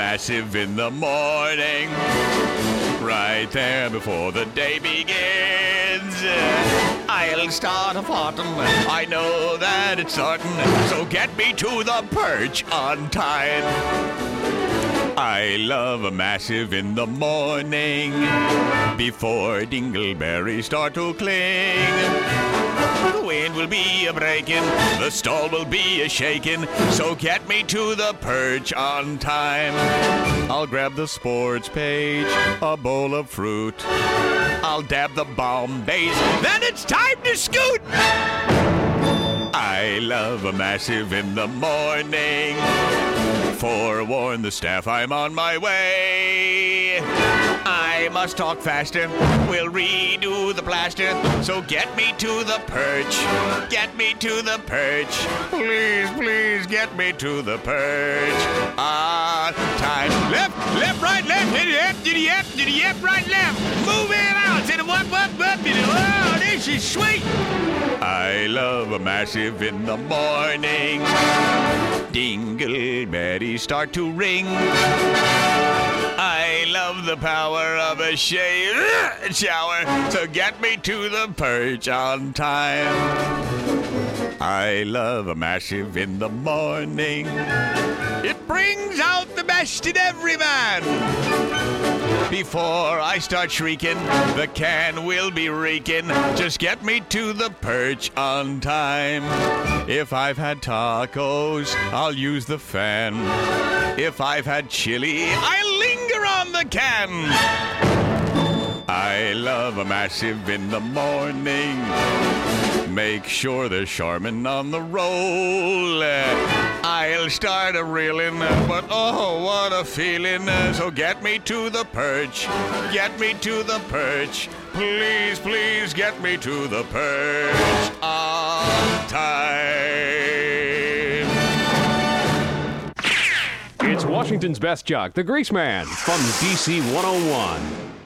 massive in the morning, right there before the day begins. I'll start a farting, I know that it's certain, so get me to the perch on time. I love a massive in the morning, before dingleberries start to cling. The wind will be a-breaking, the stall will be a-shaking, so get me to the perch on time. I'll grab the sports page, a bowl of fruit, I'll dab the Bombays, then it's time to scoot! I love a massive in the morning, forewarn the staff I'm on my way. I must talk faster, we'll redo the plaster, so get me to the perch, get me to the perch. Please, please get me to the perch on time. Left, left, right, left, yep, right, left. Move it out, say the what, oh, this is sweet. I love a massive in the morning, dingleberries start to ring. I love the power of a shower, so get me to the perch on time. I love a massive in the morning, it brings out the best in every man. Before I start shrieking, the can will be reeking, just get me to the perch on time. If I've had tacos, I'll use the fan. If I've had chili, I'll linger on the can. I love a massive in the morning, make sure there's Charmin on the roll. I'll start a reeling, but oh, what a feeling. So get me to the perch, get me to the perch. Please, please get me to the perch on time. It's Washington's Best Jock, the Greaseman, from DC 101.